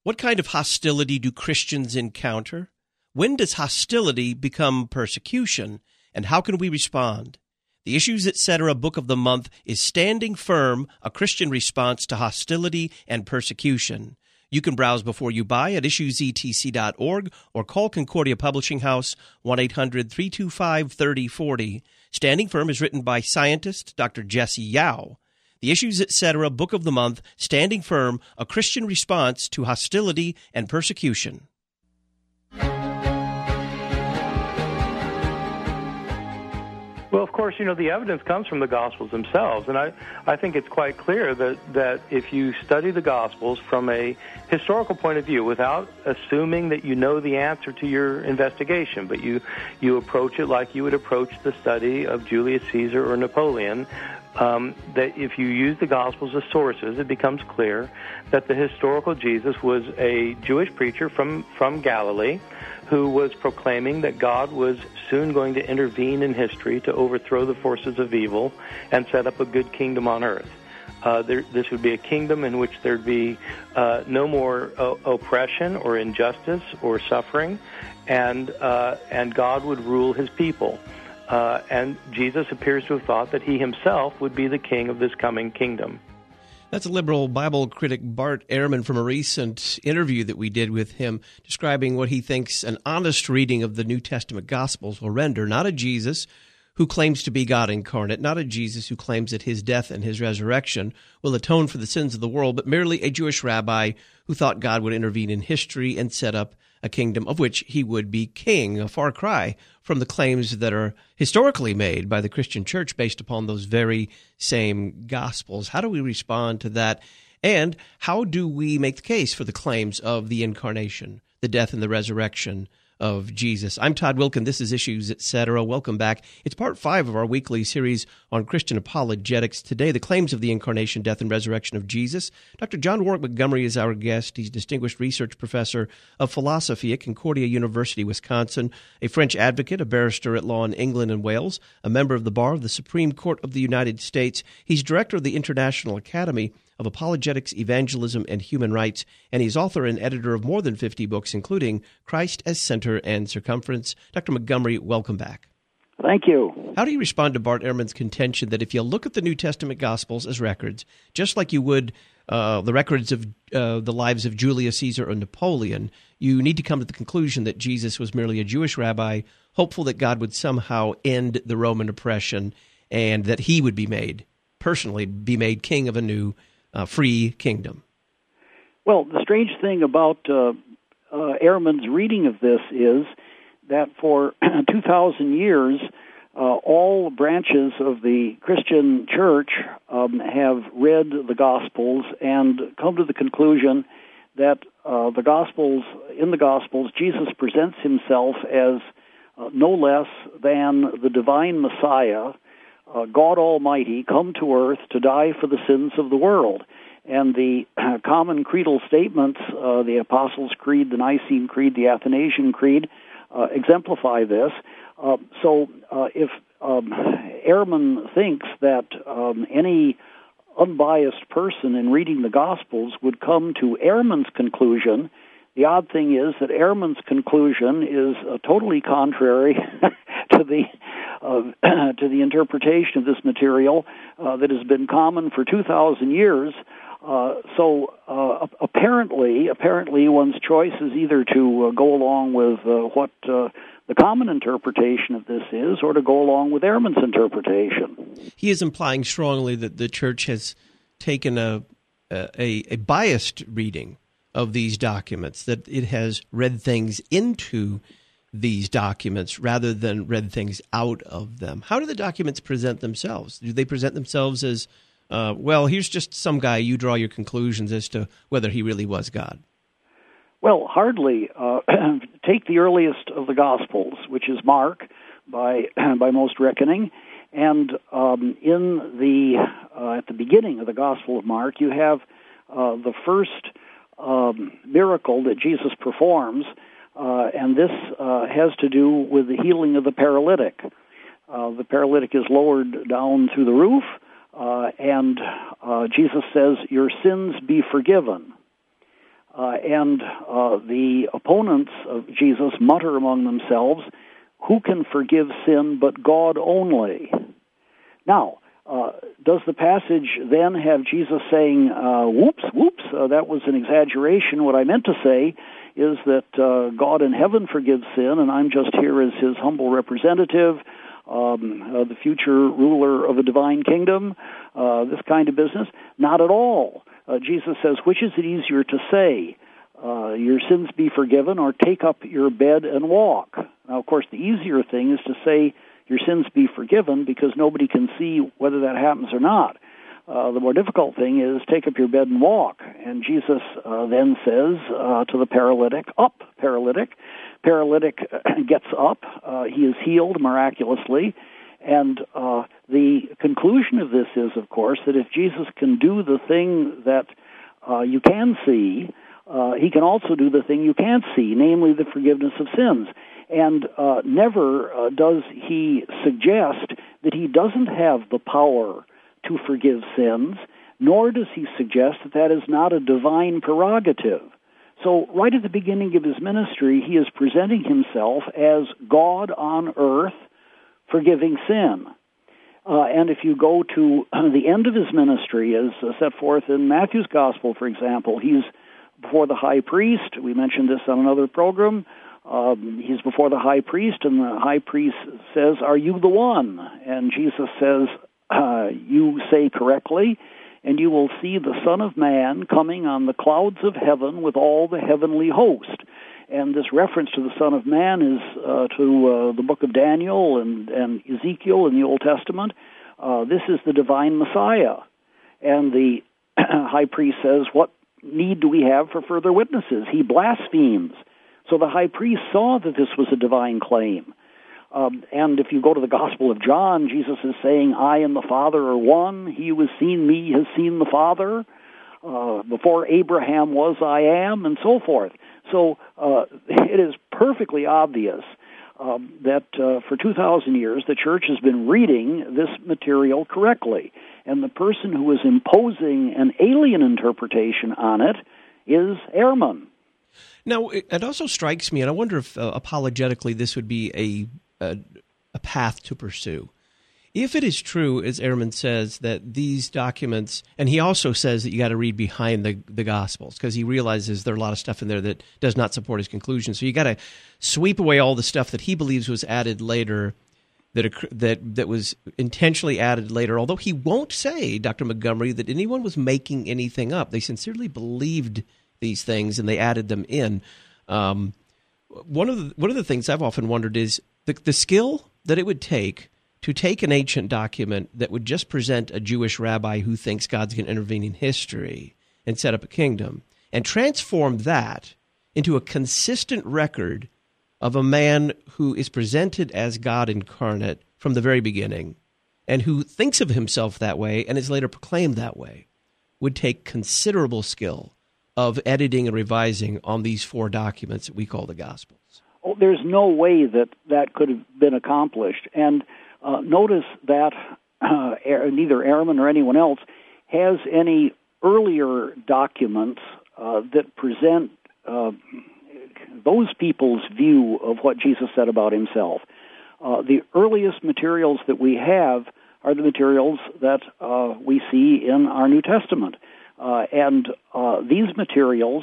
What kind of hostility do Christians encounter? When does hostility become persecution? And how can we respond? The Issues Etc. Book of the Month is Standing Firm, a Christian Response to Hostility and Persecution. You can browse before you buy at issuesetc.org or call Concordia Publishing House 1-800-325-3040. Standing Firm is written by scientist Dr. Jesse Yao. The Issues Etc. Book of the Month, Standing Firm, a Christian Response to Hostility and Persecution. Well, of course, the evidence comes from the Gospels themselves, and I think it's quite clear that if you study the Gospels from a historical point of view, without assuming that you know the answer to your investigation, but you approach it like you would approach the study of Julius Caesar or Napoleon, that if you use the Gospels as sources, it becomes clear that the historical Jesus was a Jewish preacher from Galilee who was proclaiming that God was soon going to intervene in history to overthrow the forces of evil and set up a good kingdom on earth. This would be a kingdom in which there'd be no more oppression or injustice or suffering, and God would rule his people. And Jesus appears to have thought that he himself would be the king of this coming kingdom. That's a liberal Bible critic, Bart Ehrman, from a recent interview that we did with him, describing what he thinks an honest reading of the New Testament Gospels will render. Not a Jesus who claims to be God incarnate, not a Jesus who claims that his death and his resurrection will atone for the sins of the world, but merely a Jewish rabbi who thought God would intervene in history and set up a kingdom of which he would be king, a far cry from the claims that are historically made by the Christian church based upon those very same Gospels. How do we respond to that? And how do we make the case for the claims of the incarnation, the death and the resurrection of Jesus? I'm Todd Wilkin. This is Issues Etc. Welcome back. It's part 5 of our weekly series on Christian apologetics. Today, the claims of the incarnation, death, and resurrection of Jesus. Dr. John Warwick Montgomery is our guest. He's Distinguished Research Professor of Philosophy at Concordia University, Wisconsin, a French advocate, a barrister at law in England and Wales, a member of the Bar of the Supreme Court of the United States. He's director of the International Academy of Apologetics, Evangelism, and Human Rights, and he's author and editor of more than 50 books, including Christ as Center and Circumference. Dr. Montgomery, welcome back. Thank you. How do you respond to Bart Ehrman's contention that if you look at the New Testament Gospels as records, just like you would the records of the lives of Julius Caesar or Napoleon, you need to come to the conclusion that Jesus was merely a Jewish rabbi, hopeful that God would somehow end the Roman oppression and that he would be made king of a new free kingdom? Well, the strange thing about Ehrman's reading of this is that for 2,000 years, all branches of the Christian church have read the Gospels and come to the conclusion that in the Gospels, Jesus presents himself as no less than the divine Messiah, God Almighty, come to earth to die for the sins of the world. And the common creedal statements, the Apostles' Creed, the Nicene Creed, the Athanasian Creed, exemplify this. So if Ehrman thinks that any unbiased person in reading the Gospels would come to Ehrman's conclusion, the odd thing is that Ehrman's conclusion is totally contrary to the interpretation of this material that has been common for 2,000 years. So apparently, one's choice is either to go along with what the common interpretation of this is, or to go along with Ehrman's interpretation. He is implying strongly that the church has taken a biased reading of these documents, that it has read things into these documents rather than read things out of them. How do the documents present themselves? Do they present themselves as, here's just some guy, you draw your conclusions as to whether he really was God? Well, hardly. Take the earliest of the Gospels, which is Mark, by most reckoning, and at the beginning of the Gospel of Mark, you have the first miracle that Jesus performs, and this has to do with the healing of the paralytic. The paralytic is lowered down through the roof, and Jesus says, "Your sins be forgiven." and the opponents of Jesus mutter among themselves, "Who can forgive sin but God only?" Now, does the passage then have Jesus saying, whoops, that was an exaggeration. What I meant to say is that God in heaven forgives sin, and I'm just here as his humble representative, the future ruler of a divine kingdom, this kind of business? Not at all. Jesus says, which is it easier to say, your sins be forgiven, or take up your bed and walk? Now, of course, the easier thing is to say, your sins be forgiven, because nobody can see whether that happens or not. The more difficult thing is take up your bed and walk. And Jesus then says to the paralytic, up, paralytic. Paralytic gets up. He is healed miraculously. And the conclusion of this is, of course, that if Jesus can do the thing that you can see, he can also do the thing you can't see, namely the forgiveness of sins. And never does he suggest that he doesn't have the power to forgive sins, nor does he suggest that that is not a divine prerogative. So right at the beginning of his ministry, he is presenting himself as God on earth forgiving sin. And if you go to the end of his ministry, as set forth in Matthew's Gospel, for example, he's before the high priest. We mentioned this on another program. He's before the high priest, and the high priest says, "Are you the one?" And Jesus says, "You say correctly, and you will see the Son of Man coming on the clouds of heaven with all the heavenly host." And this reference to the Son of Man is to the book of Daniel and Ezekiel in the Old Testament. This is the divine Messiah. And the high priest says, "What need do we have for further witnesses?" He blasphemes. So the high priest saw that this was a divine claim. And if you go to the Gospel of John, Jesus is saying, "I and the Father are one. He who has seen me has seen the Father. Before Abraham was, I am," and so forth. So it is perfectly obvious that for 2,000 years the Church has been reading this material correctly. And the person who is imposing an alien interpretation on it is Ehrman. Now, it also strikes me, and I wonder if apologetically this would be a path to pursue. If it is true, as Ehrman says, that these documents, and he also says that you got to read behind the Gospels, because he realizes there are a lot of stuff in there that does not support his conclusion. So you got to sweep away all the stuff that he believes was added later, that was intentionally added later, although he won't say, Dr. Montgomery, that anyone was making anything up. They sincerely believed these things, and they added them in. One of the things I've often wondered is the skill that it would take to take an ancient document that would just present a Jewish rabbi who thinks God's going to intervene in history and set up a kingdom, and transform that into a consistent record of a man who is presented as God incarnate from the very beginning, and who thinks of himself that way and is later proclaimed that way, would take considerable skill of editing and revising on these 4 documents that we call the Gospels. Oh, there's no way that could have been accomplished. And notice that neither Ehrman or anyone else has any earlier documents that present those people's view of what Jesus said about himself. The earliest materials that we have are the materials that we see in our New Testament. And these materials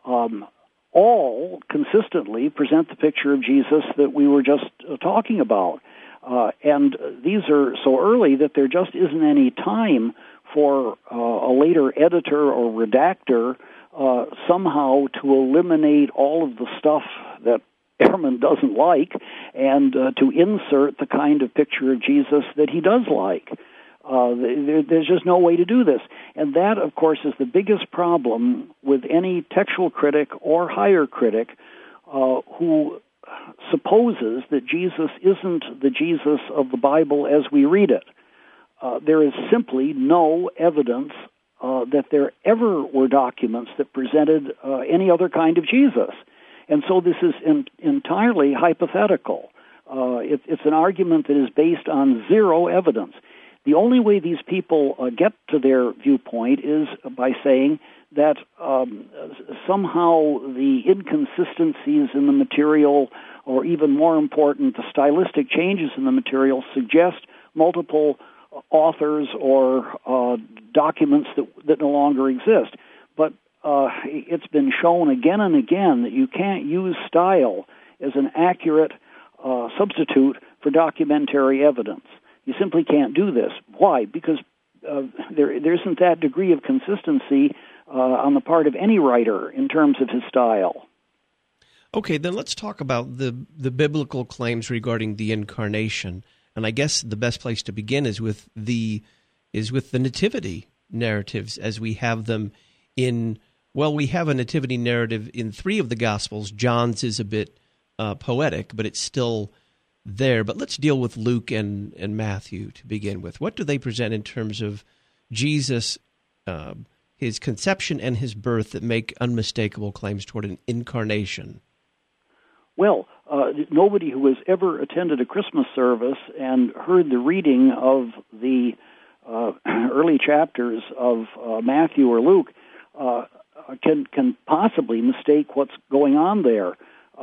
all consistently present the picture of Jesus that we were just talking about. And these are so early that there just isn't any time for a later editor or redactor somehow to eliminate all of the stuff that Ehrman doesn't like and to insert the kind of picture of Jesus that he does like. There's just no way to do this. And that, of course, is the biggest problem with any textual critic or higher critic who supposes that Jesus isn't the Jesus of the Bible as we read it. There is simply no evidence that there ever were documents that presented any other kind of Jesus. And so this is entirely hypothetical. It's an argument that is based on zero evidence. The only way these people get to their viewpoint is by saying that somehow the inconsistencies in the material, or even more important, the stylistic changes in the material, suggest multiple authors or documents that no longer exist. But it's been shown again and again that you can't use style as an accurate substitute for documentary evidence. You simply can't do this. Why? Because there isn't that degree of consistency on the part of any writer in terms of his style. Okay, then let's talk about the biblical claims regarding the incarnation. And I guess the best place to begin is with the nativity narratives as we have them in. Well, we have a nativity narrative in 3 of the Gospels. John's is a bit poetic, but it's still there. But let's deal with Luke and Matthew to begin with. What do they present in terms of Jesus, his conception and his birth that make unmistakable claims toward an incarnation? Well, nobody who has ever attended a Christmas service and heard the reading of the early chapters of Matthew or Luke can possibly mistake what's going on there.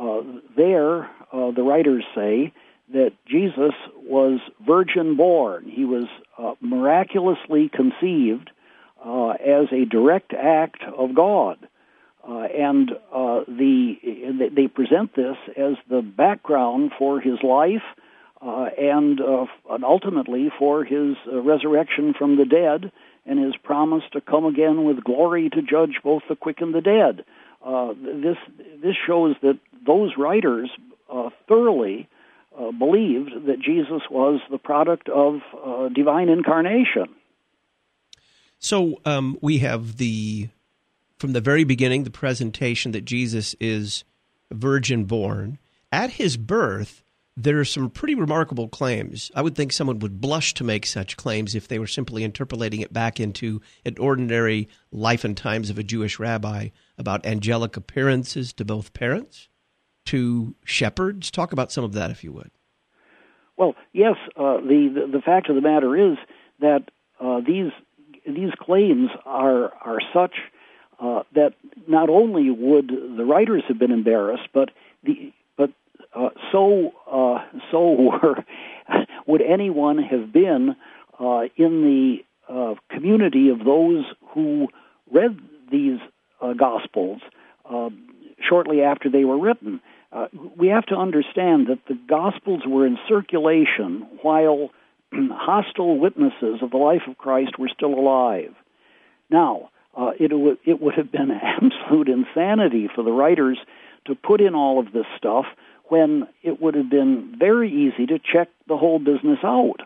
The writers say that Jesus was virgin-born. He was miraculously conceived as a direct act of God. And they present this as the background for his life and ultimately for his resurrection from the dead and his promise to come again with glory to judge both the quick and the dead. This shows that those writers thoroughly believed that Jesus was the product of divine incarnation. So we have from the very beginning, the presentation that Jesus is virgin-born. At his birth, there are some pretty remarkable claims. I would think someone would blush to make such claims if they were simply interpolating it back into an ordinary life and times of a Jewish rabbi about angelic appearances to both parents, to shepherds. Talk about some of that, if you would. Well, yes, the fact of the matter is that these claims are such that not only would the writers have been embarrassed, but so would anyone have been in the community of those who read these Gospels shortly after they were written. We have to understand that the Gospels were in circulation while hostile witnesses of the life of Christ were still alive. Now, it would have been absolute insanity for the writers to put in all of this stuff when it would have been very easy to check the whole business out.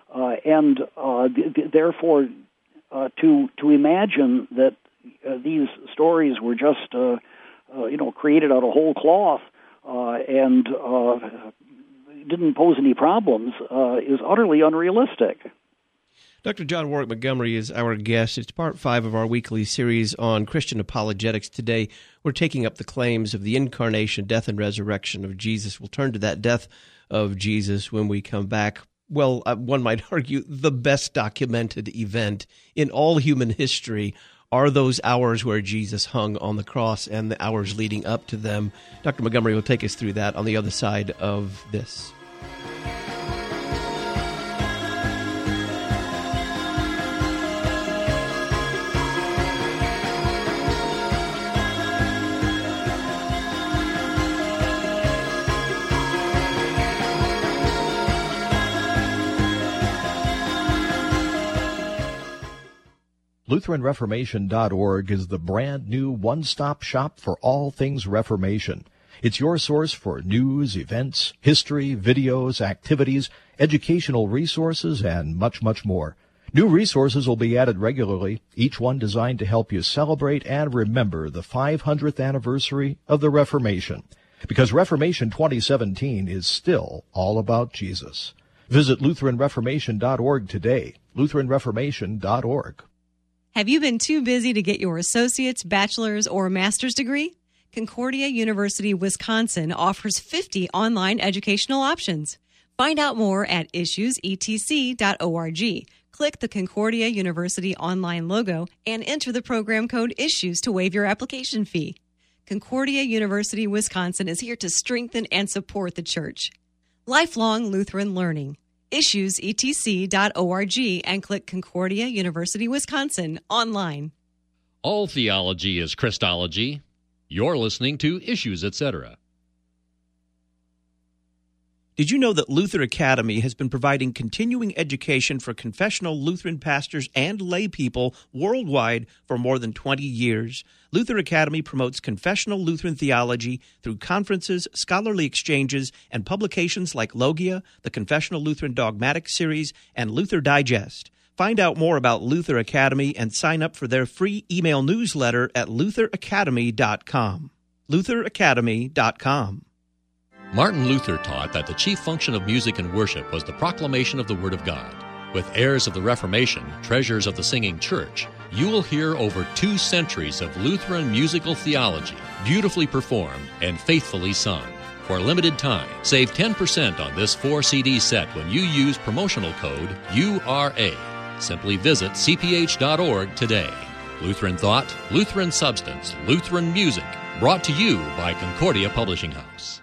Therefore, to imagine that these stories were just created out of whole cloth and didn't pose any problems is utterly unrealistic. Dr. John Warwick Montgomery is our guest. It's part 5 of our weekly series on Christian apologetics. Today, we're taking up the claims of the incarnation, death, and resurrection of Jesus. We'll turn to that death of Jesus when we come back. Well, one might argue the best documented event in all human history are those hours where Jesus hung on the cross and the hours leading up to them. Dr. Montgomery will take us through that on the other side of this. LutheranReformation.org is the brand new one-stop shop for all things Reformation. It's your source for news, events, history, videos, activities, educational resources, and much, much more. New resources will be added regularly, each one designed to help you celebrate and remember the 500th anniversary of the Reformation. Because Reformation 2017 is still all about Jesus. Visit LutheranReformation.org today, LutheranReformation.org. Have you been too busy to get your associate's, bachelor's, or master's degree? Concordia University, Wisconsin offers 50 online educational options. Find out more at issuesetc.org. Click the Concordia University online logo and enter the program code ISSUES to waive your application fee. Concordia University, Wisconsin is here to strengthen and support the church. Lifelong Lutheran Learning. IssuesETC.org and click Concordia University, Wisconsin online. All theology is Christology. You're listening to Issues, Etc. Did you know that Luther Academy has been providing continuing education for confessional Lutheran pastors and lay people worldwide for more than 20 years? Luther Academy promotes confessional Lutheran theology through conferences, scholarly exchanges, and publications like Logia, the Confessional Lutheran Dogmatic Series, and Luther Digest. Find out more about Luther Academy and sign up for their free email newsletter at lutheracademy.com. lutheracademy.com. Martin Luther taught that the chief function of music and worship was the proclamation of the Word of God. With heirs of the Reformation, treasures of the singing church, you will hear over 2 centuries of Lutheran musical theology, beautifully performed and faithfully sung. For a limited time, save 10% on this 4-CD set when you use promotional code URA. Simply visit cph.org today. Lutheran Thought, Lutheran Substance, Lutheran Music, brought to you by Concordia Publishing House.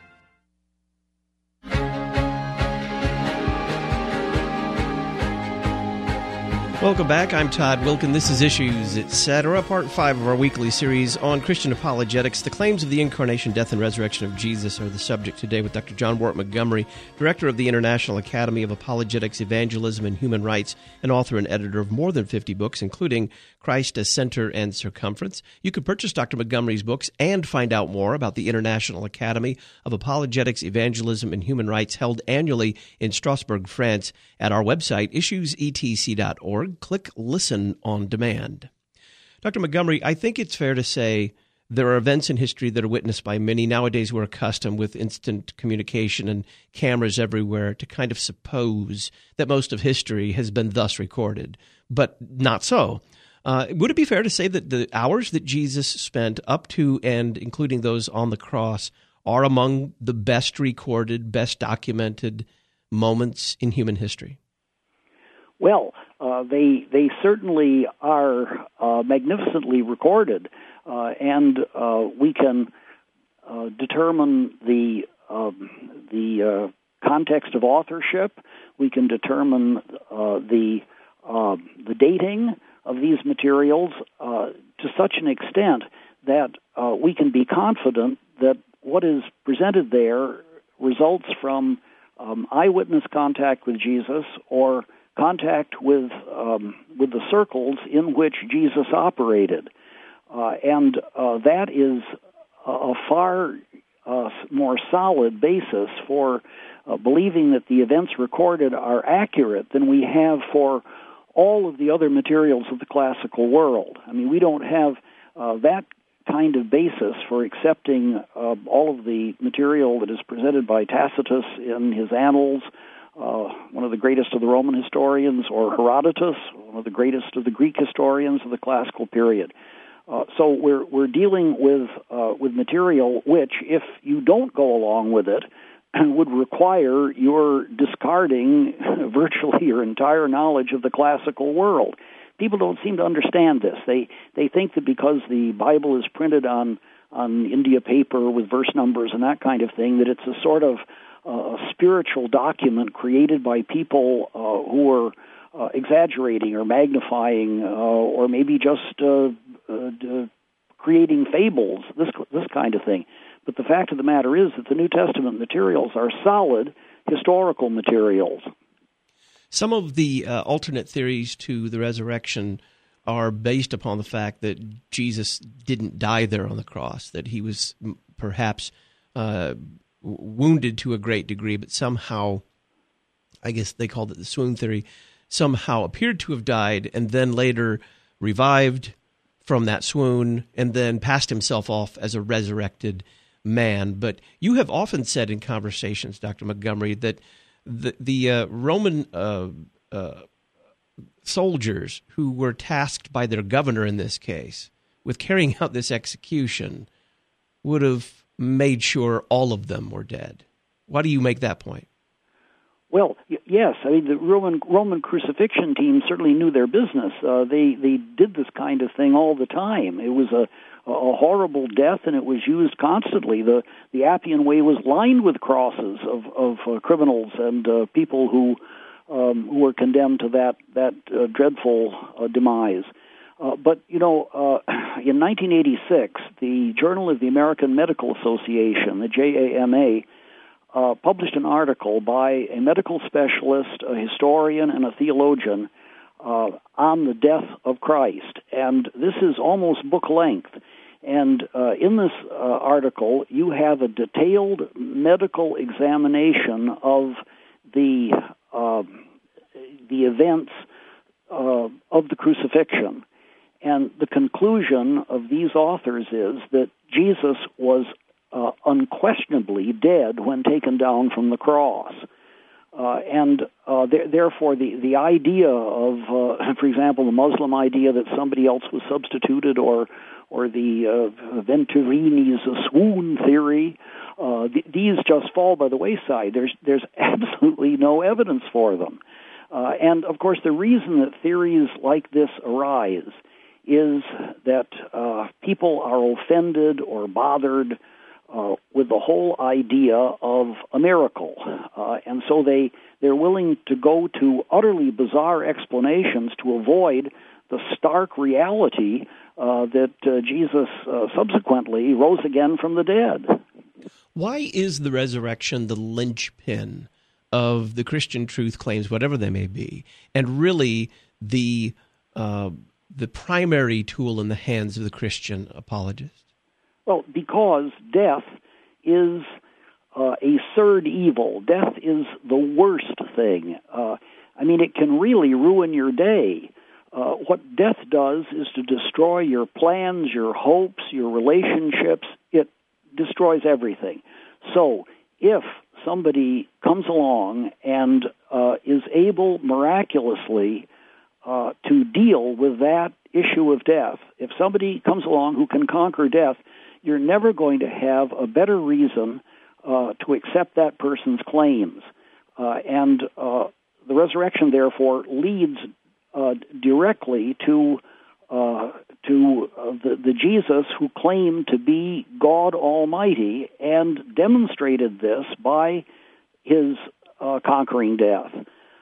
Welcome back. I'm Todd Wilkin. This is Issues, Etc., Part 5 of our weekly series on Christian apologetics. The claims of the incarnation, death, and resurrection of Jesus are the subject today with Dr. John Warwick Montgomery, Director of the International Academy of Apologetics, Evangelism, and Human Rights, and author and editor of more than 50 books, including Christ as Center and Circumference. You can purchase Dr. Montgomery's books and find out more about the International Academy of Apologetics, Evangelism, and Human Rights, held annually in Strasbourg, France, at our website, issuesetc.org. Click Listen on Demand. Dr. Montgomery, I think it's fair to say there are events in history that are witnessed by many. Nowadays, we're accustomed with instant communication and cameras everywhere to kind of suppose that most of history has been thus recorded, but not so. Would it be fair to say that the hours that Jesus spent up to and including those on the cross are among the best recorded, best documented moments in human history? Well, they certainly are magnificently recorded, and we can determine the context of authorship. We can determine the dating of these materials to such an extent that we can be confident that what is presented there results from eyewitness contact with Jesus or contact with the circles in which Jesus operated, and that is a far more solid basis for believing that the events recorded are accurate than we have for all of the other materials of the classical world. I mean, we don't have that kind of basis for accepting all of the material that is presented by Tacitus in his Annals, one of the greatest of the Roman historians, or Herodotus, one of the greatest of the Greek historians of the classical period. So we're dealing with material which, if you don't go along with it, would require your discarding virtually your entire knowledge of the classical world. People don't seem to understand this. They think that because the Bible is printed on India paper with verse numbers and that kind of thing, that it's a sort of a spiritual document created by people who are exaggerating or magnifying or maybe just creating fables, this kind of thing. But the fact of the matter is that the New Testament materials are solid historical materials. Some of the alternate theories to the resurrection are based upon the fact that Jesus didn't die there on the cross, that he was perhaps wounded to a great degree, but somehow, I guess they called it the swoon theory, somehow appeared to have died and then later revived from that swoon and then passed himself off as a resurrected man. But you have often said in conversations, Dr. Montgomery, that the Roman soldiers who were tasked by their governor in this case with carrying out this execution would have made sure all of them were dead. Why do you make that point? Well, yes. I mean, the Roman crucifixion team certainly knew their business. They did this kind of thing all the time. It was a horrible death, and it was used constantly. The Appian Way was lined with crosses of criminals and people who were condemned to that dreadful demise. But, in 1986, the Journal of the American Medical Association, the JAMA, published an article by a medical specialist, a historian, and a theologian on the death of Christ. And this is almost book length. And in this article, you have a detailed medical examination of the events of the crucifixion. And the conclusion of these authors is that Jesus was unquestionably dead when taken down from the cross. Therefore, the idea of, for example, the Muslim idea that somebody else was substituted, or the Venturini's swoon theory, these just fall by the wayside. There's absolutely no evidence for them. And, of course, the reason that theories like this arise is that people are offended or bothered with the whole idea of a miracle. And so they're willing to go to utterly bizarre explanations to avoid the stark reality that Jesus subsequently rose again from the dead. Why is the resurrection the linchpin of the Christian truth claims, whatever they may be, and really the primary tool in the hands of the Christian apologist? Well, because death is a third evil. Death is the worst thing. It can really ruin your day. What death does is to destroy your plans, your hopes, your relationships. It destroys everything. So if somebody comes along and is able miraculously to deal with that issue of death, if somebody comes along who can conquer death, you're never going to have a better reason to accept that person's claims. And the resurrection, therefore, leads directly to the Jesus who claimed to be God Almighty and demonstrated this by his conquering death.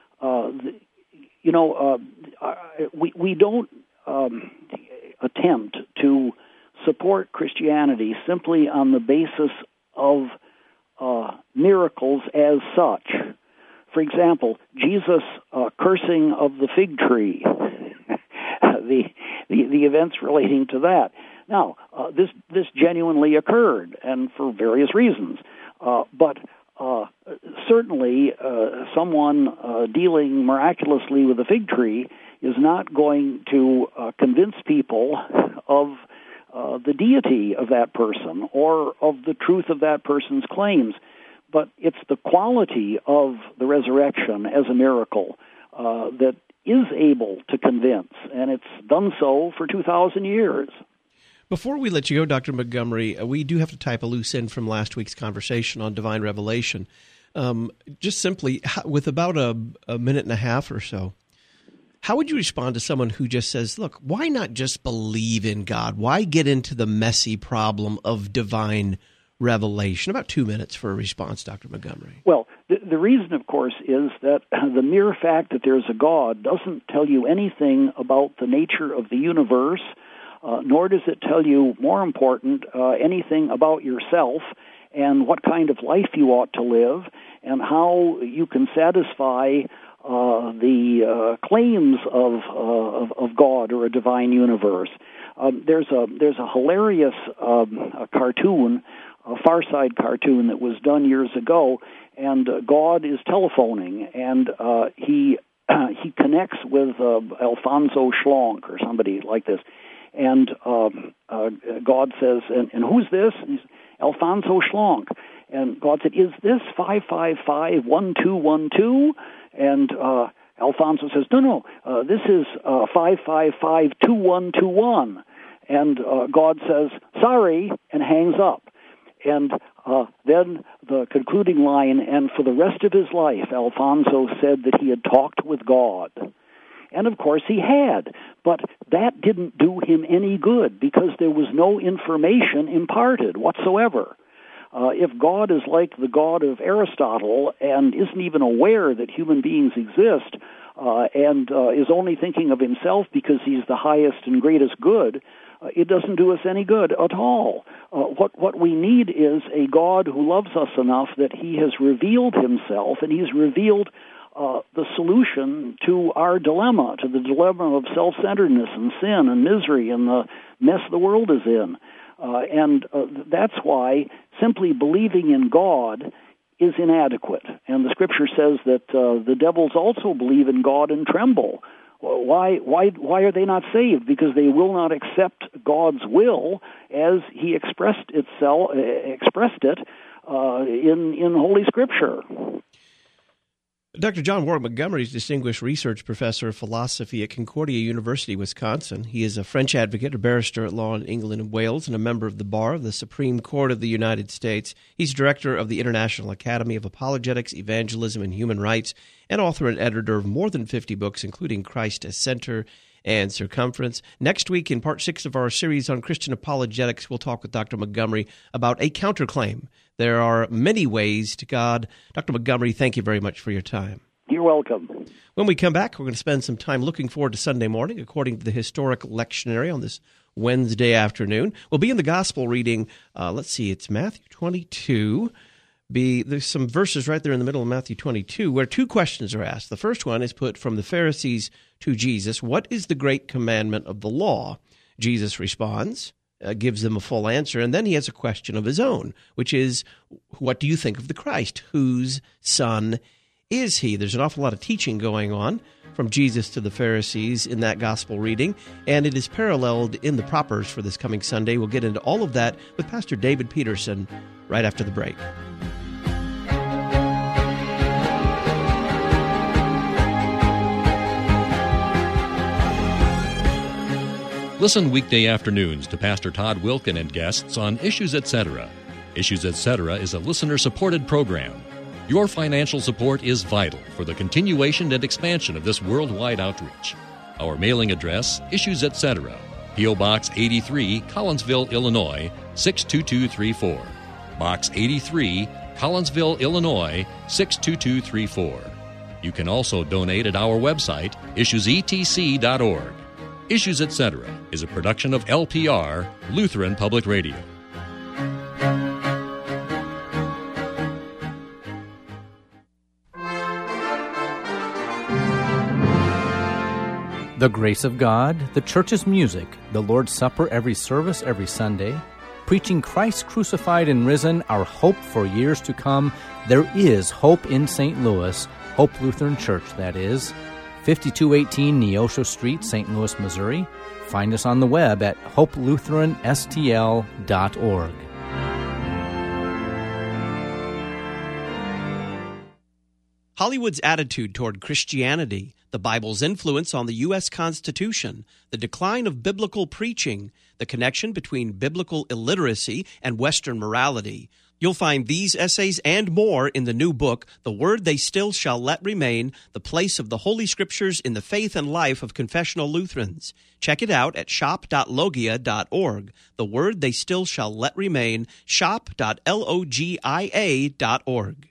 We don't attempt to support Christianity simply on the basis of miracles as such. For example, Jesus cursing of the fig tree, the events relating to that. Now, this genuinely occurred, and for various reasons. But certainly, someone dealing miraculously with a fig tree is not going to convince people of the deity of that person or of the truth of that person's claims. But it's the quality of the resurrection as a miracle that is able to convince, and it's done so for 2,000 years. Before we let you go, Dr. Montgomery, we do have to type a loose end from last week's conversation on divine revelation. Just simply, with about a minute and a half or so, how would you respond to someone who just says, look, why not just believe in God? Why get into the messy problem of divine revelation? About 2 minutes for a response, Dr. Montgomery. Well, the reason, of course, is that the mere fact that there's a God doesn't tell you anything about the nature of the universe, nor does it tell you, more important, anything about yourself and what kind of life you ought to live and how you can satisfy the claims of God or a divine universe. There's a hilarious cartoon, a Far Side cartoon that was done years ago, and God is telephoning, and he connects with Alfonso Schlonk or somebody like this, and God says, and who's this? And he's, Alfonso Schlonk. And God said, is this 555-1212? And Alfonso says, no, this is 555-2121. And God says, sorry, and hangs up. And then the concluding line, and for the rest of his life, Alfonso said that he had talked with God. And of course he had, but that didn't do him any good because there was no information imparted whatsoever. If God is like the God of Aristotle and isn't even aware that human beings exist and is only thinking of himself because he's the highest and greatest good, it doesn't do us any good at all. What we need is a God who loves us enough that he has revealed himself, and he's revealed the solution to our dilemma, to the dilemma of self-centeredness and sin and misery and the mess the world is in. And that's why simply believing in God is inadequate. And the Scripture says that the devils also believe in God and tremble. Why are they not saved? Because they will not accept God's will as he expressed it in Holy Scripture. Dr. John Warwick Montgomery is Distinguished Research Professor of Philosophy at Concordia University, Wisconsin. He is a French advocate, a barrister at law in England and Wales, and a member of the Bar of the Supreme Court of the United States. He's director of the International Academy of Apologetics, Evangelism, and Human Rights, and author and editor of more than 50 books, including Christ as Center and Circumference. Next week, in part 6 of our series on Christian apologetics, we'll talk with Dr. Montgomery about a counterclaim. There are many ways to God. Dr. Montgomery, thank you very much for your time. You're welcome. When we come back, we're going to spend some time looking forward to Sunday morning, according to the historic lectionary on this Wednesday afternoon. We'll be in the gospel reading, it's Matthew 22. There's some verses right there in the middle of Matthew 22 where two questions are asked. The first one is put from the Pharisees to Jesus. What is the great commandment of the law? Jesus responds, gives them a full answer, and then he has a question of his own, which is, what do you think of the Christ? Whose son is he? There's an awful lot of teaching going on from Jesus to the Pharisees in that gospel reading, and it is paralleled in the propers for this coming Sunday. We'll get into all of that with Pastor David Peterson right after the break. Listen weekday afternoons to Pastor Todd Wilken and guests on Issues Etc. Issues Etc. is a listener-supported program. Your financial support is vital for the continuation and expansion of this worldwide outreach. Our mailing address, Issues Etc., P.O. Box 83, Collinsville, Illinois, 62234. Box 83, Collinsville, Illinois, 62234. You can also donate at our website, issuesetc.org. Issues Etc. is a production of LPR, Lutheran Public Radio. The grace of God, the church's music, the Lord's Supper every service every Sunday, preaching Christ crucified and risen, our hope for years to come. There is hope in St. Louis, Hope Lutheran Church, that is. 5218 Neosho Street, St. Louis, Missouri. Find us on the web at hopelutheranstl.org. Hollywood's attitude toward Christianity, the Bible's influence on the U.S. Constitution, the decline of biblical preaching, the connection between biblical illiteracy and Western morality. You'll find these essays and more in the new book, The Word They Still Shall Let Remain, The Place of the Holy Scriptures in the Faith and Life of Confessional Lutherans. Check it out at shop.logia.org. The Word They Still Shall Let Remain, shop.logia.org.